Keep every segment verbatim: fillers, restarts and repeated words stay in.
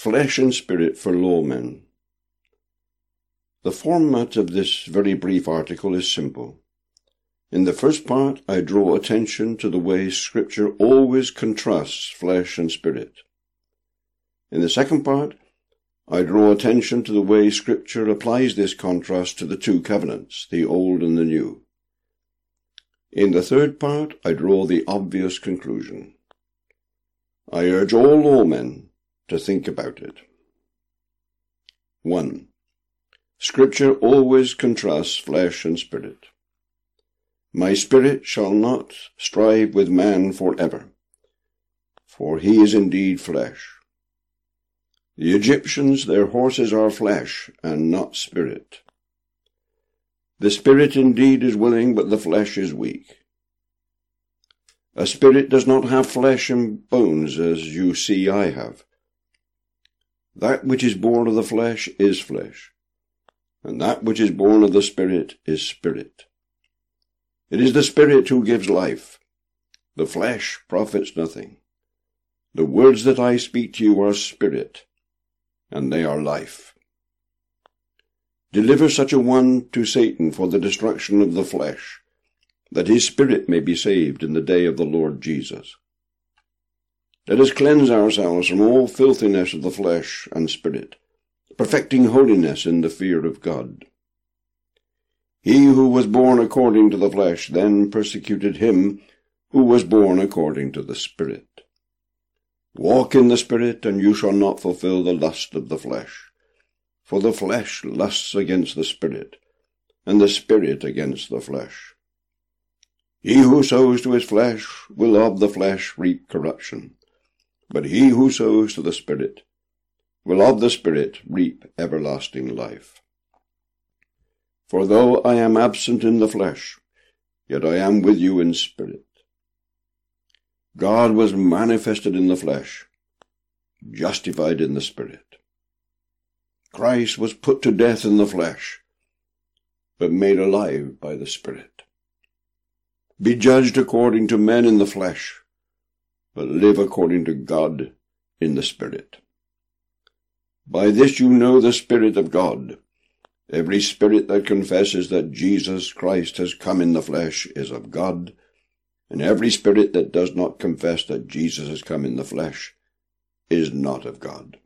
Flesh and Spirit for Lawmen. The format of this very brief article is simple. In the first part, I draw attention to the way Scripture always contrasts flesh and spirit. In the second part, I draw attention to the way Scripture applies this contrast to the two covenants, the Old and the New. In the third part, I draw the obvious conclusion. I urge all lawmen to think about it. one. Scripture always contrasts flesh and spirit. My spirit shall not strive with man for ever, for he is indeed flesh. The Egyptians, their horses are flesh, and not spirit. The spirit indeed is willing, but the flesh is weak. A spirit does not have flesh and bones, as you see I have. That which is born of the flesh is flesh, and that which is born of the Spirit is spirit. It is the Spirit who gives life. The flesh profits nothing. The words that I speak to you are spirit, and they are life. Deliver such a one to Satan for the destruction of the flesh, that his spirit may be saved in the day of the Lord Jesus. Let us cleanse ourselves from all filthiness of the flesh and spirit, perfecting holiness in the fear of God. He who was born according to the flesh then persecuted him who was born according to the Spirit. Walk in the Spirit, and you shall not fulfill the lust of the flesh. For the flesh lusts against the Spirit, and the Spirit against the flesh. He who sows to his flesh will of the flesh reap corruption, but he who sows to the Spirit will of the Spirit reap everlasting life. For though I am absent in the flesh, yet I am with you in spirit. God was manifested in the flesh, justified in the Spirit. Christ was put to death in the flesh, but made alive by the Spirit. Be judged according to men in the flesh, but live according to God in the Spirit. By this you know the Spirit of God. Every spirit that confesses that Jesus Christ has come in the flesh is of God, and every spirit that does not confess that Jesus has come in the flesh is not of God.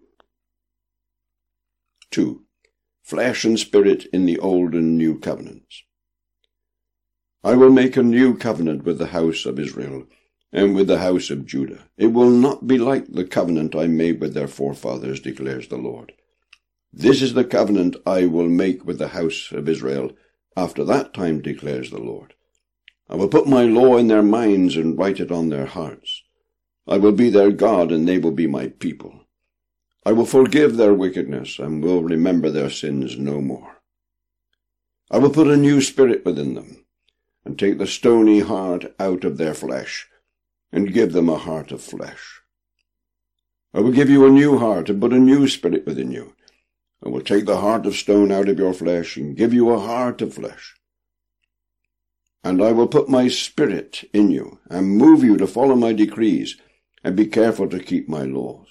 two. Flesh and spirit in the Old and New Covenants. I will make a new covenant with the house of Israel, and with the house of Judah. It will not be like the covenant I made with their forefathers, declares the Lord. This is the covenant I will make with the house of Israel after that time, declares the Lord. I will put my law in their minds and write it on their hearts. I will be their God, and they will be my people. I will forgive their wickedness, and will remember their sins no more. I will put a new spirit within them, and take the stony heart out of their flesh, and give them a heart of flesh. I will give you a new heart, and put a new spirit within you. I will take the heart of stone out of your flesh, and give you a heart of flesh. And I will put my spirit in you, and move you to follow my decrees, and be careful to keep my laws.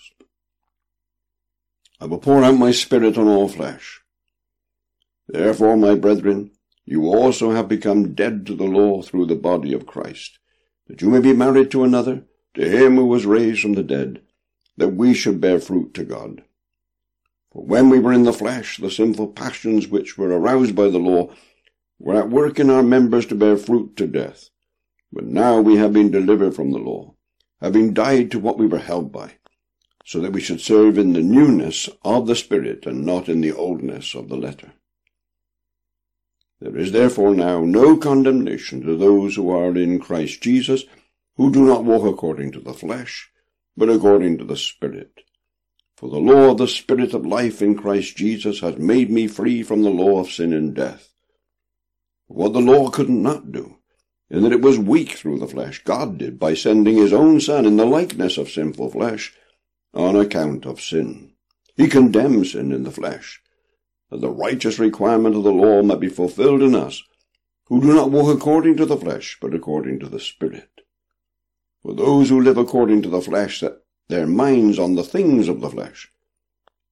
I will pour out my spirit on all flesh. Therefore, my brethren, you also have become dead to the law through the body of Christ, that you may be married to another, to him who was raised from the dead, that we should bear fruit to God. For when we were in the flesh, the sinful passions which were aroused by the law were at work in our members to bear fruit to death. But now we have been delivered from the law, having died to what we were held by, so that we should serve in the newness of the Spirit, and not in the oldness of the letter. There is therefore now no condemnation to those who are in Christ Jesus, who do not walk according to the flesh, but according to the Spirit. For the law of the Spirit of life in Christ Jesus has made me free from the law of sin and death. What the law could not do, in that it was weak through the flesh, God did by sending his own Son in the likeness of sinful flesh, on account of sin. He condemned sin in the flesh, that the righteous requirement of the law might be fulfilled in us, who do not walk according to the flesh, but according to the Spirit. For those who live according to the flesh set their minds on the things of the flesh,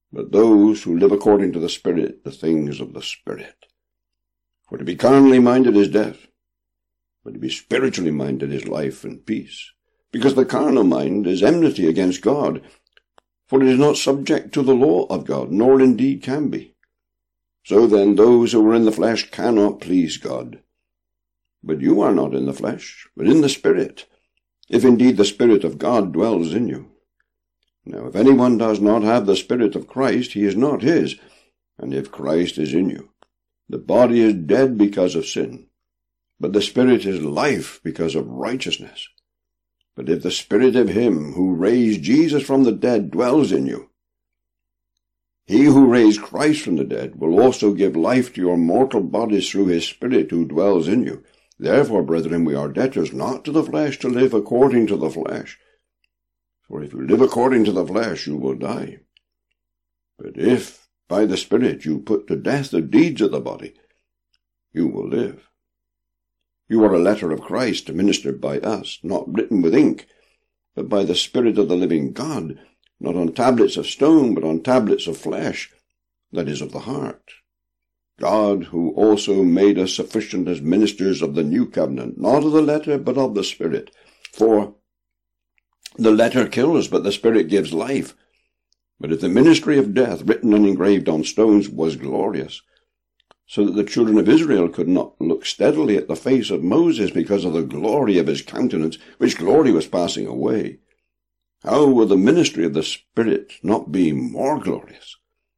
but those who live according to the Spirit, the things of the Spirit. For to be carnally minded is death, but to be spiritually minded is life and peace. Because the carnal mind is enmity against God, for it is not subject to the law of God, nor indeed can be. So then those who are in the flesh cannot please God. But you are not in the flesh, but in the Spirit, if indeed the Spirit of God dwells in you. Now if anyone does not have the Spirit of Christ, he is not his. And if Christ is in you, the body is dead because of sin, but the Spirit is life because of righteousness. But if the Spirit of him who raised Jesus from the dead dwells in you, he who raised Christ from the dead will also give life to your mortal bodies through his Spirit who dwells in you. Therefore, brethren, we are debtors not to the flesh to live according to the flesh. For if you live according to the flesh, you will die. But if by the Spirit you put to death the deeds of the body, you will live. You are a letter of Christ, administered by us, not written with ink, but by the Spirit of the living God, not on tablets of stone, but on tablets of flesh, that is, of the heart. God, who also made us sufficient as ministers of the new covenant, not of the letter, but of the Spirit. For the letter kills, but the Spirit gives life. But if the ministry of death, written and engraved on stones, was glorious, so that the children of Israel could not look steadily at the face of Moses because of the glory of his countenance, which glory was passing away, how will the ministry of the Spirit not be more glorious?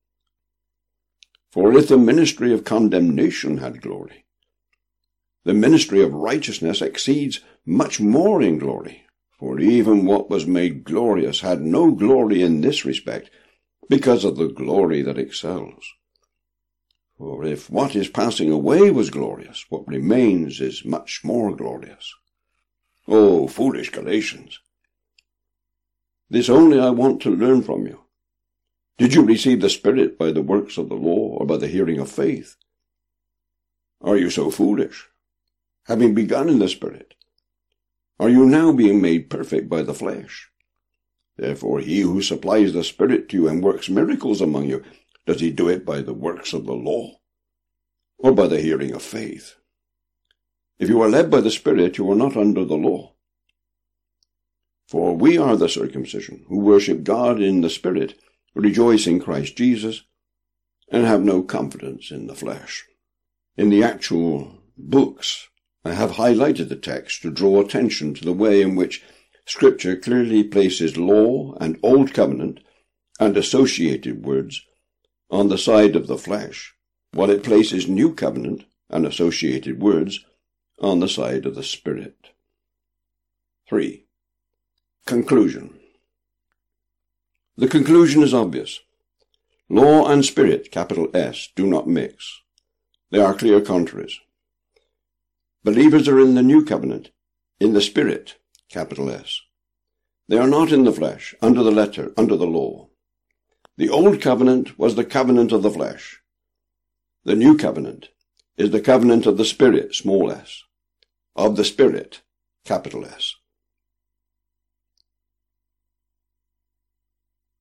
For if the ministry of condemnation had glory, the ministry of righteousness exceeds much more in glory. For even what was made glorious had no glory in this respect, because of the glory that excels. For if what is passing away was glorious, what remains is much more glorious. O foolish Galatians! This only I want to learn from you. Did you receive the Spirit by the works of the law, or by the hearing of faith? Are you so foolish? Having begun in the Spirit, are you now being made perfect by the flesh? Therefore he who supplies the Spirit to you and works miracles among you, does he do it by the works of the law, or by the hearing of faith? If you are led by the Spirit, you are not under the law. For we are the circumcision, who worship God in the Spirit, rejoice in Christ Jesus, and have no confidence in the flesh. In the actual books, I have highlighted the text to draw attention to the way in which Scripture clearly places law and Old Covenant and associated words on the side of the flesh, while it places New Covenant and associated words on the side of the Spirit. three. Conclusion. The conclusion is obvious. Law and Spirit, capital S, do not mix. They are clear contraries. Believers are in the New Covenant, in the Spirit, capital S. They are not in the flesh, under the letter, under the law. The Old Covenant was the covenant of the flesh. The New Covenant is the covenant of the Spirit, small s, of the Spirit, capital S.